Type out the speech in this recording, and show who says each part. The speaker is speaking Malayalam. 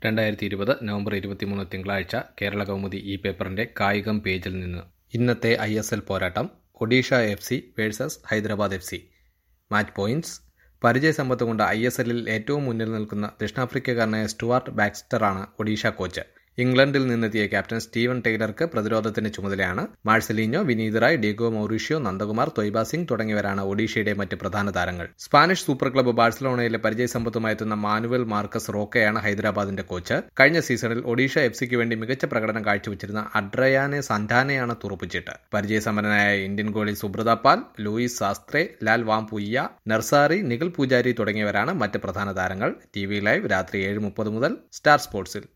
Speaker 1: 2020 നവംബർ 23 തിങ്കളാഴ്ച കേരള കൗമുദി ഈ പേപ്പറിന്റെ കായികം പേജിൽ നിന്ന്. ഇന്നത്തെ ISL പോരാട്ടം Odisha FC versus Hyderabad FC. Match points. പരിചയസമ്പത്ത് കൊണ്ട് ISLൽ ഏറ്റവും മുന്നിൽ നിൽക്കുന്ന ദക്ഷിണാഫ്രിക്കക്കാരനായ സ്റ്റുവാർട്ട് ബാക്സ്റ്ററാണ് ഒഡീഷ കോച്ച്. ഇംഗ്ലണ്ടിൽ നിന്നെത്തിയ ക്യാപ്റ്റൻ സ്റ്റീവൻ ടെയ്ലർക്ക് പ്രതിരോധത്തിന്റെ ചുമതലയാണ്. Marcelinho, Vineeth Rai, Diego Mauricio, Nandakumar, Thoiba Singh തുടങ്ങിയവരാണ് ഒഡീഷയുടെ മറ്റ് പ്രധാന താരങ്ങൾ. സ്പാനിഷ് സൂപ്പർ ക്ലബ്ബ് ബാഴ്സലോണയിലെ പരിചയസമ്പത്തുമായെത്തുന്ന മാനുവൽ മാർക്കസ് റോക്കയാണ് ഹൈദരാബാദിന്റെ കോച്ച്. കഴിഞ്ഞ സീസണിൽ ഒഡീഷ FCക്ക് വേണ്ടി മികച്ച പ്രകടനം കാഴ്ചവെച്ചിരുന്ന അഡ്രയാനെ സന്റാനയാണ് തുറുപ്പുചീട്ട്. പരിചയസമ്പന്നനായ Indian goalie Subrata Paul, Luis സാസ്ത്രെ, Lal Wampuia, Narzary, Nikhil Poojary തുടങ്ങിയവരാണ് മറ്റ് പ്രധാന താരങ്ങൾ. TV ലൈവ് രാത്രി 7:30 മുതൽ സ്റ്റാർ സ്പോർട്സിൽ.